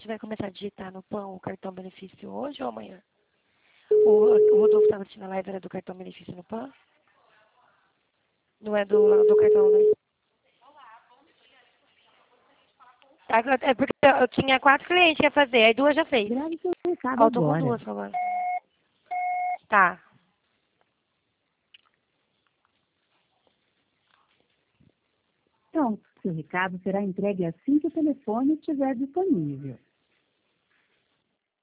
vai começar a digitar no PAN o cartão benefício hoje ou amanhã? O Rodolfo estava assistindo a live, era do cartão benefício no PAN? Não é do cartão, né? Tá, é porque eu tinha 4 clientes que ia fazer, aí 2 já fez. Grave seu recado Ó, eu tô com agora. 2 agora. Tá. Pronto, seu recado será entregue assim que o telefone estiver disponível.